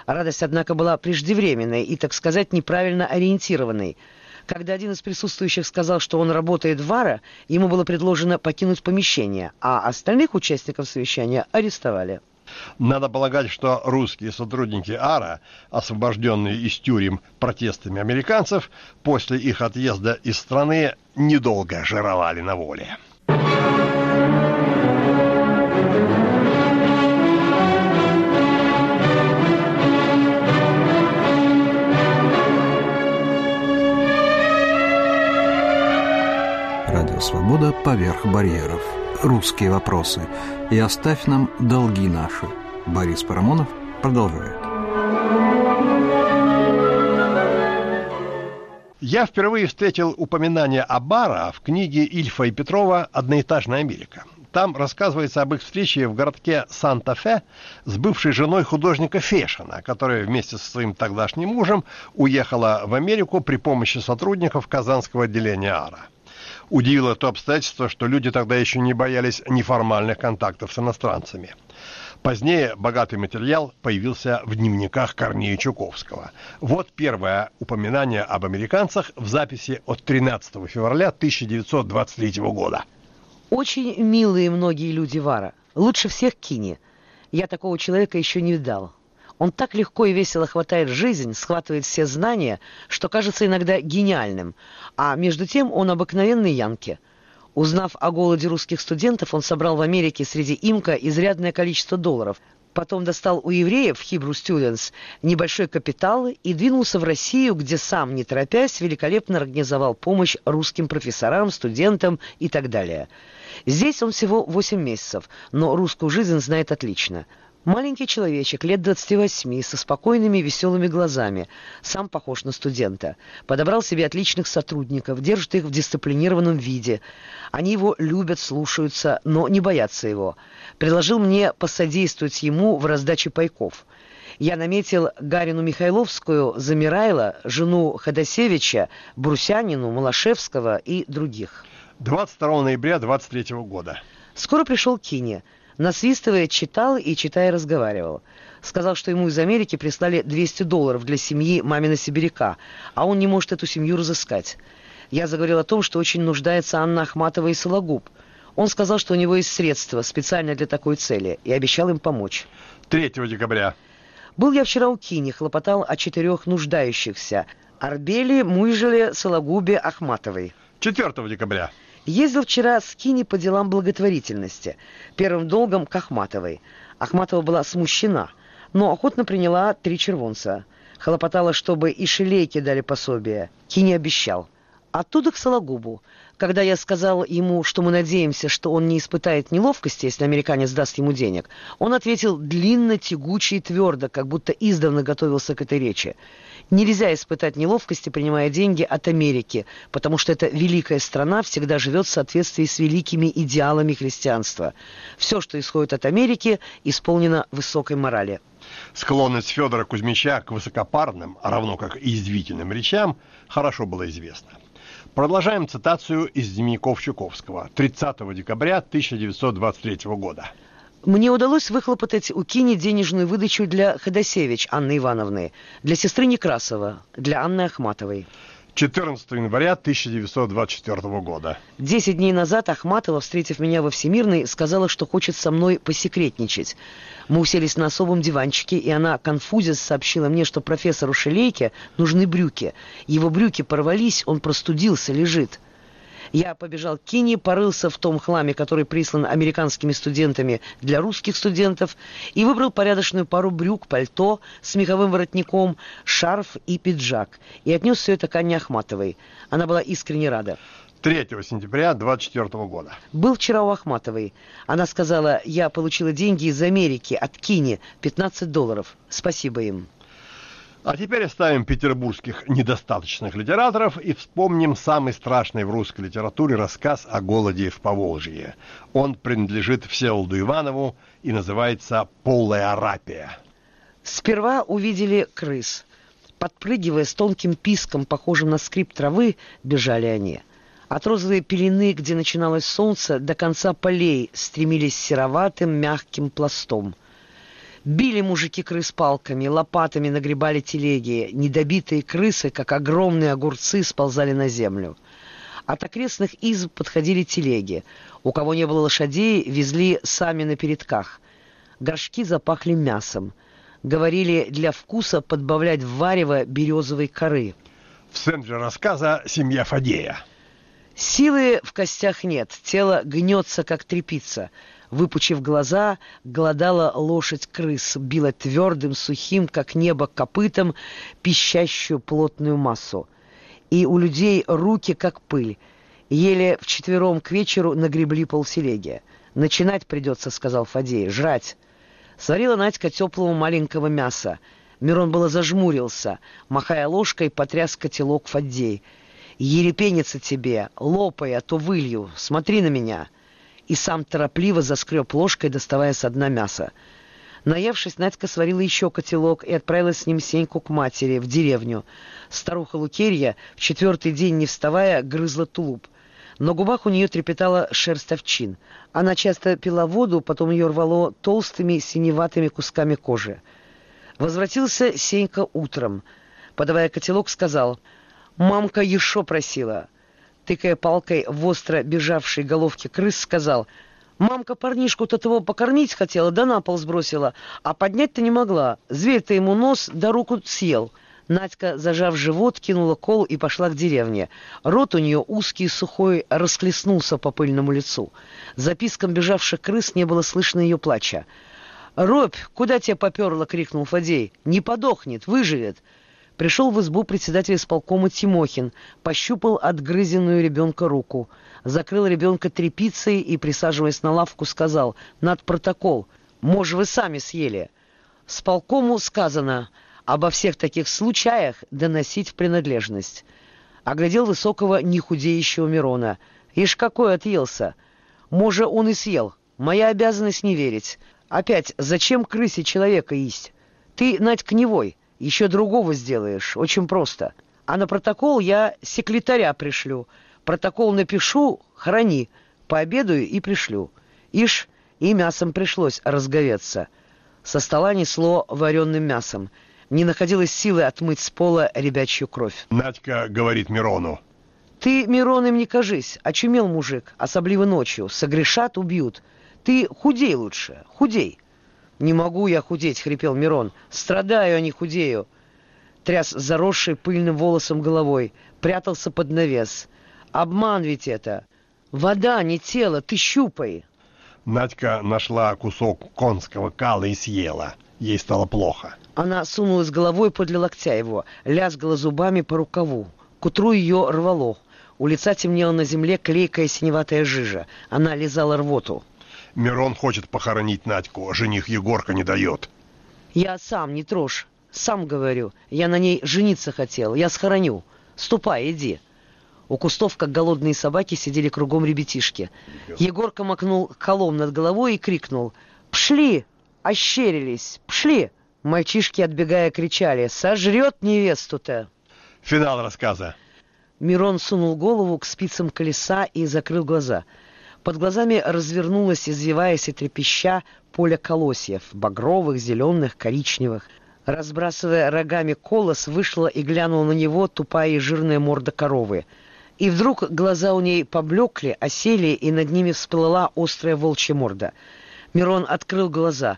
Радость, однако, была преждевременной и, так сказать, неправильно ориентированной. Когда один из присутствующих сказал, что он работает в АРА, ему было предложено покинуть помещение, а остальных участников совещания арестовали. Надо полагать, что русские сотрудники АРА, освобожденные из тюрем протестами американцев, после их отъезда из страны недолго жировали на воле. Радио «Свобода» поверх барьеров. Русские вопросы. И оставь нам долги наши. Борис Парамонов продолжает. Я впервые встретил упоминание об АРА в книге Ильфа и Петрова «Одноэтажная Америка». Там рассказывается об их встрече в городке Санта-Фе с бывшей женой художника Фешина, которая вместе со своим тогдашним мужем уехала в Америку при помощи сотрудников Казанского отделения АРА. Удивило то обстоятельство, что люди тогда еще не боялись неформальных контактов с иностранцами. Позднее богатый материал появился в дневниках Корнея Чуковского. Вот первое упоминание об американцах в записи от 13 февраля 1923 года. Очень милые многие люди в АРА. Лучше всех Кини. Я такого человека еще не видал. Он так легко и весело хватает жизнь, схватывает все знания, что кажется иногда гениальным. А между тем он обыкновенный янки. Узнав о голоде русских студентов, он собрал в Америке среди имка изрядное количество долларов. Потом достал у евреев, Hebrew Students, небольшой капитал и двинулся в Россию, где сам, не торопясь, великолепно организовал помощь русским профессорам, студентам и так далее. Здесь он всего 8 месяцев, но русскую жизнь знает отлично. Маленький человечек, лет 28, со спокойными веселыми глазами, сам похож на студента. Подобрал себе отличных сотрудников, держит их в дисциплинированном виде. Они его любят, слушаются, но не боятся его. Предложил мне посодействовать ему в раздаче пайков. Я наметил Гарину Михайловскую, Замирайла, жену Ходосевича, Брусянину, Малашевского и других. 22 ноября 23 года. Скоро пришел Кини. Насвистывая, читал и, читая, разговаривал. Сказал, что ему из Америки прислали $200 для семьи мамина сибиряка, а он не может эту семью разыскать. Я заговорил о том, что очень нуждается Анна Ахматова и Сологуб. Он сказал, что у него есть средства специально для такой цели, и обещал им помочь. 3 декабря. Был я вчера у Кини, хлопотал о 4 нуждающихся: Арбеле, Муйжеле, Сологубе, Ахматовой. 4 декабря. Ездил вчера с Кини по делам благотворительности. Первым долгом к Ахматовой. Ахматова была смущена, но охотно приняла 3 червонца. Хлопотала, чтобы и шелейки дали пособие. Кини обещал. Оттуда к Сологубу. Когда я сказал ему, что мы надеемся, что он не испытает неловкости, если американец даст ему денег, он ответил длинно, тягуче и твердо, как будто издавна готовился к этой речи. Нельзя испытать неловкости, принимая деньги от Америки, потому что эта великая страна всегда живет в соответствии с великими идеалами христианства. Все, что исходит от Америки, исполнено высокой морали. Склонность Федора Кузьмича к высокопарным, равно как и язвительным речам, хорошо было известна. Продолжаем цитацию из дневников Чуковского 30 декабря 1923 года. Мне удалось выхлопотать у Кини денежную выдачу для Ходосевич Анны Ивановны, для сестры Некрасова, для Анны Ахматовой. 14 января 1924 года. 10 дней назад Ахматова, встретив меня во Всемирной, сказала, что хочет со мной посекретничать. Мы уселись на особом диванчике, и она, конфузясь, сообщила мне, что профессору Шелейке нужны брюки. Его брюки порвались, он простудился, лежит. Я побежал к Кини, порылся в том хламе, который прислан американскими студентами для русских студентов, и выбрал порядочную пару брюк, пальто с меховым воротником, шарф и пиджак, и отнес все это к Анне Ахматовой. Она была искренне рада. 3 сентября 1924 года. Был вчера у Ахматовой. Она сказала: я получила деньги из Америки, от Кини, $15. Спасибо им. А теперь оставим петербургских недостаточных литераторов и вспомним самый страшный в русской литературе рассказ о голоде в Поволжье. Он принадлежит Всеволоду Иванову и называется «Полая рапия». Сперва увидели крыс. Подпрыгивая с тонким писком, похожим на скрип травы, бежали они. От розовой пелены, где начиналось солнце, до конца полей стремились сероватым мягким пластом. Били мужики крыс палками, лопатами нагребали телеги. Недобитые крысы, как огромные огурцы, сползали на землю. От окрестных изб подходили телеги. У кого не было лошадей, везли сами на передках. Горшки запахли мясом. Говорили, для вкуса подбавлять в варево березовой коры. В центре рассказа семья Фадея. Силы в костях нет, тело гнется, как тряпица. Выпучив глаза, голодала лошадь крыс, била твердым, сухим, как небо, копытом пищащую плотную массу. И у людей руки, как пыль. Еле вчетвером к вечеру нагребли полселеги. «Начинать придется», — сказал Фадей, — «жрать». Сварила Надька теплого маленького мяса. Мирон было зажмурился, махая ложкой, потряс котелок Фадей. «Ерепенится тебе, лопай, а то вылью, смотри на меня». И сам торопливо заскреб ложкой, доставая со дна мяса. Наевшись, Надька сварила еще котелок и отправилась с ним Сеньку к матери, в деревню. Старуха Лукерья в 4-й день, не вставая, грызла тулуп. На губах у нее трепетала шерсть овчин. Она часто пила воду, потом ее рвало толстыми синеватыми кусками кожи. Возвратился Сенька утром. Подавая котелок, сказал: «Мамка еще просила». Тыкая палкой в остро бежавшей головке крыс, сказал: «Мамка парнишку-то того покормить хотела, да на пол сбросила, а поднять-то не могла. Зверь-то ему нос да руку съел». Надька, зажав живот, кинула кол и пошла к деревне. Рот у нее узкий и сухой расхлестнулся по пыльному лицу. За писком бежавших крыс не было слышно ее плача. «Робь, куда тебя поперло?» — крикнул Фадей. «Не подохнет, выживет». Пришел в избу председатель исполкома Тимохин, пощупал отгрызенную ребенка руку, закрыл ребенка тряпицей и, присаживаясь на лавку, сказал: «Над протокол, может, вы сами съели». Сполкому сказано обо всех таких случаях доносить в принадлежность. Оглядел высокого, нехудеющего Мирона. «Ишь, какой отъелся! Может, он и съел. Моя обязанность не верить. Опять, зачем крысе человека есть? Ты, Надька, не вой. Еще другого сделаешь, очень просто. А на протокол я секретаря пришлю. Протокол напишу, храни, пообедаю и пришлю». Ишь, и мясом пришлось разговеться. Со стола несло вареным мясом. Не находилось силы отмыть с пола ребячью кровь. Надька говорит Мирону: «Ты, Мирон, им не кажись, очумел мужик, особливо ночью. Согрешат, убьют. Ты худей лучше, худей». «Не могу я худеть», — хрипел Мирон. «Страдаю, а не худею». Тряс заросшей пыльным волосом головой, прятался под навес. «Обман ведь это! Вода, не тело, ты щупай!» Надька нашла кусок конского кала и съела. Ей стало плохо. Она сунулась головой подле локтя его, лязгала зубами по рукаву. К утру ее рвало. У лица темнела на земле клейкая синеватая жижа. Она лизала рвоту. Мирон хочет похоронить Надьку, жених Егорка не дает. «Я сам, не трожь. Сам говорю. Я на ней жениться хотел. Я схороню. Ступай, иди». У кустов, как голодные собаки, сидели кругом ребятишки. Егорка макнул колом над головой и крикнул: «Пшли!» Ощерились. «Пшли!» Мальчишки, отбегая, кричали: «Сожрет невесту-то!» Финал рассказа. Мирон сунул голову к спицам колеса и закрыл глаза. Под глазами развернулось, извиваясь и трепеща, поле колосьев, багровых, зеленых, коричневых. Разбрасывая рогами колос, вышла и глянула на него тупая и жирная морда коровы. И вдруг глаза у ней поблекли, осели, и над ними всплыла острая волчья морда. Мирон открыл глаза.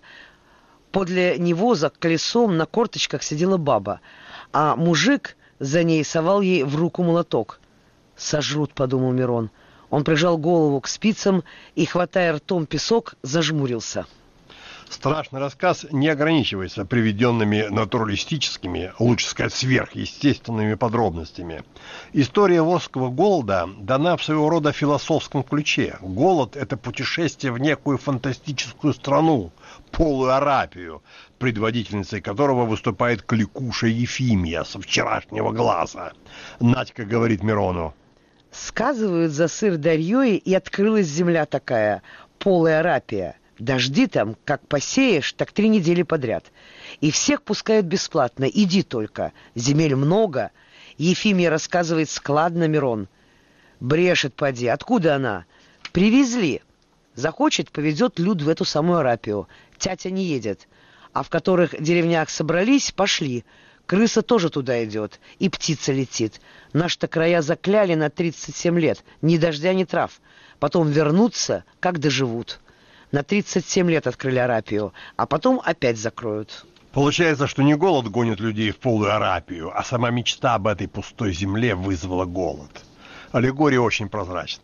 Подле него за колесом на корточках сидела баба, а мужик за ней совал ей в руку молоток. «Сожрут», — подумал Мирон. Он прижал голову к спицам и, хватая ртом песок, зажмурился. Страшный рассказ не ограничивается приведенными натуралистическими, лучше сказать, сверхъестественными подробностями. История Волжского голода дана в своего рода философском ключе. Голод – это путешествие в некую фантастическую страну, Полую Арапию, предводительницей которого выступает кликуша Ефимия со вчерашнего глаза. Надька говорит Мирону: «Сказывают, за Сыр-Дарьей и открылась земля такая, Полая Арапия. Дожди там, как посеешь, так 3 недели подряд. И всех пускают бесплатно, иди только. Земель много». Ефимия рассказывает складно, Мирон. «Брешет, поди. Откуда она?» «Привезли. Захочет, повезет люд в эту самую Арапию. Тятя не едет. а в которых деревнях собрались, пошли. Крыса тоже туда идет, и птица летит. Наши-то края закляли на 37 лет, ни дождя, ни трав. Потом вернутся, как доживут. На 37 лет открыли Арапию, а потом опять закроют. Получается, что не голод гонит людей в полую Арапию, а сама мечта об этой пустой земле вызвала голод. Аллегория очень прозрачна.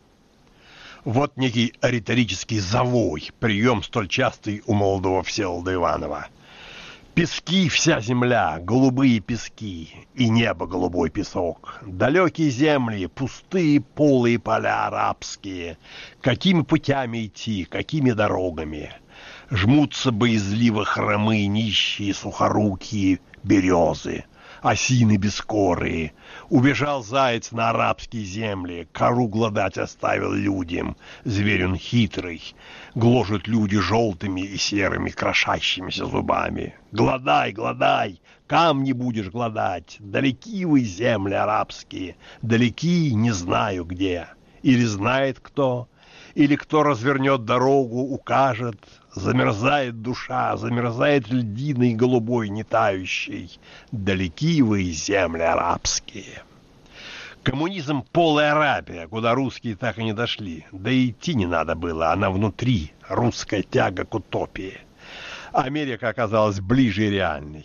Вот некий риторический завой, прием столь частый у молодого Всеволода Иванова. Пески вся земля, голубые пески, и небо голубой песок. Далекие земли, пустые полые поля арабские. Какими путями идти, какими дорогами? Жмутся боязливо хромые, нищие, сухорукие березы, осины бескорые. Убежал заяц на арабские земли, кору глодать оставил людям. Зверь он хитрый, гложут люди желтыми и серыми крошащимися зубами. Глодай, глодай, камни будешь глодать. Далеки вы земли арабские, далеки не знаю где. Или знает кто, или кто развернет дорогу, укажет. Замерзает душа, замерзает льдиной голубой не тающей. Далеки вы земли арабские. Коммунизм — полая Арабия, куда русские так и не дошли. Да и идти не надо было, она внутри, русская тяга к утопии. Америка оказалась ближе и реальной.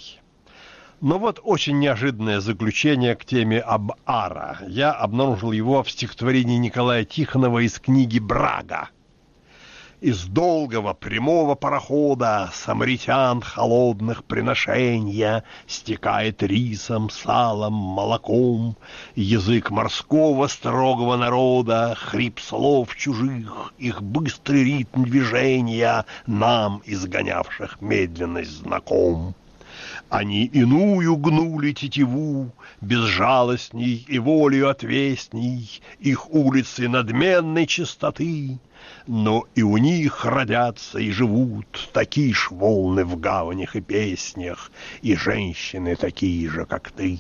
Но вот очень неожиданное заключение к теме об Ара. Я обнаружил его в стихотворении Николая Тихонова из книги «Брага». Из долгого прямого парохода самаритян холодных приношенья стекает рисом, салом, молоком. Язык морского строгого народа, хрип слов чужих, их быстрый ритм движения нам, изгонявших медленность, знаком. Они иную гнули тетиву, безжалостней и волею отвесней, их улицы надменной чистоты. Но и у них родятся и живут такие ж волны в гаванях и песнях, и женщины такие же, как ты.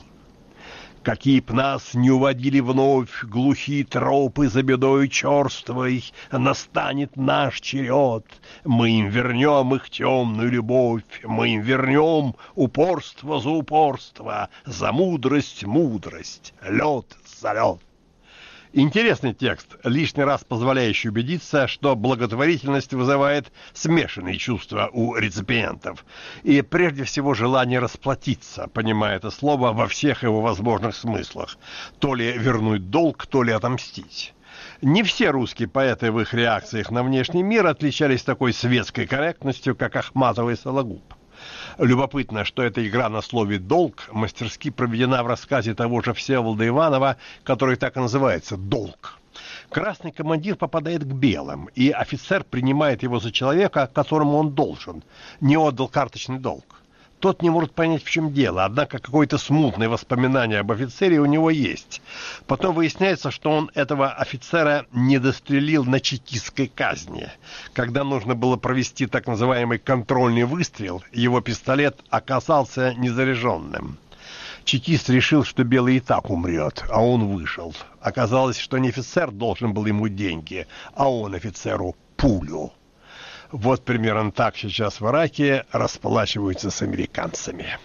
Какие б нас не уводили вновь глухие тропы за бедой черствой, настанет наш черед. Мы им вернем их темную любовь, мы им вернем упорство за упорство, за мудрость мудрость, лед за лед. Интересный текст, лишний раз позволяющий убедиться, что благотворительность вызывает смешанные чувства у реципиентов. И прежде всего желание расплатиться, понимая это слово во всех его возможных смыслах. То ли вернуть долг, то ли отомстить. Не все русские поэты в их реакциях на внешний мир отличались такой светской корректностью, как Ахматова и Сологуб. Любопытно, что эта игра на слове «долг» мастерски проведена в рассказе того же Всеволода Иванова, который так и называется «Долг». Красный командир попадает к белым, и офицер принимает его за человека, которому он должен, не отдал карточный долг. Тот не может понять, в чем дело, однако какое-то смутное воспоминание об офицере у него есть. Потом выясняется, что он этого офицера не дострелил на чекистской казни. Когда нужно было провести так называемый контрольный выстрел, его пистолет оказался незаряженным. Чекист решил, что белый и так умрет, а он вышел. Оказалось, что не офицер должен был ему деньги, а он офицеру пулю. Вот примерно так сейчас в Ираке расплачиваются с американцами.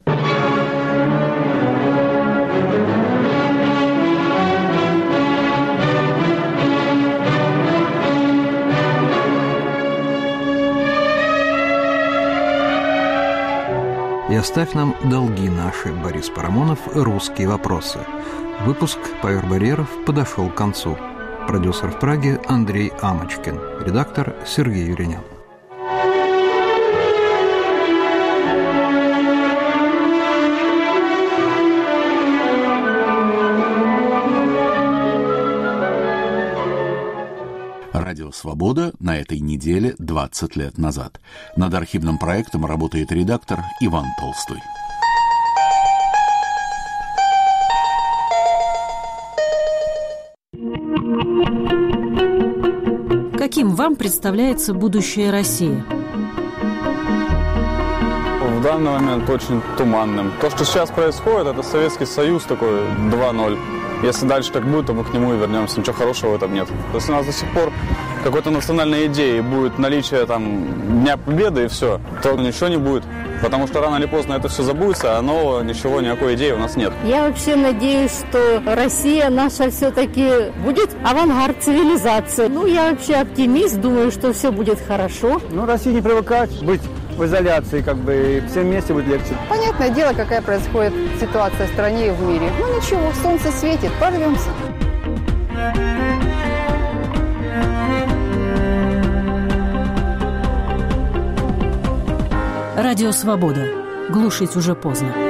И оставь нам долги наши, Борис Парамонов, «Русские вопросы». Выпуск «Павел Барьеров» подошел к концу. Продюсер в Праге Андрей Амочкин. Редактор Сергей Юринян. Радио «Свобода» на этой неделе 20 лет назад. Над архивным проектом работает редактор Иван Толстой. Каким вам представляется будущее России? В данный момент очень туманным. То, что сейчас происходит, это Советский Союз такой 2.0. Если дальше так будет, то мы к нему и вернемся. Ничего хорошего в этом нет. Если у нас до сих пор какой-то национальной идеи будет наличие там Дня Победы и все, то ничего не будет. Потому что рано или поздно это все забудется, а нового ничего, никакой идеи у нас нет. Я вообще надеюсь, что Россия наша все-таки будет авангард цивилизации. Ну, я вообще оптимист, думаю, что все будет хорошо. Ну, России не привыкать быть в изоляции, как бы, и всем вместе будет легче. Понятное дело, какая происходит ситуация в стране и в мире. Ну, ничего, солнце светит, прорвемся. Радио «Свобода». Глушить уже поздно.